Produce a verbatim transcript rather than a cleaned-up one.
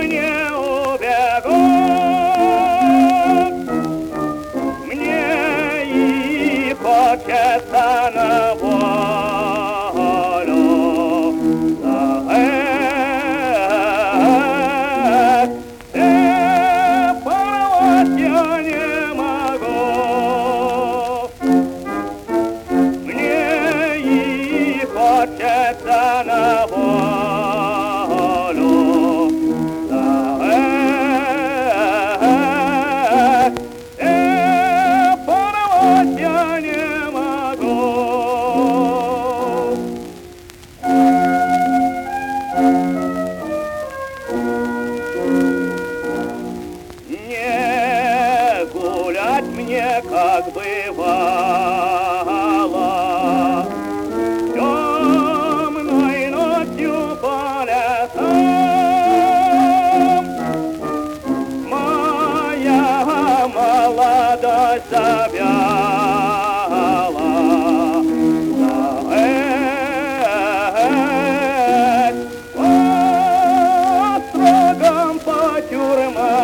мне убегать, мне и хочется на волю. Э, порвать я не могу, мне и хочется на волю. Мне, как бывало, темной ночью по лесам моя молодость завяла. По строгам, по тюрьмам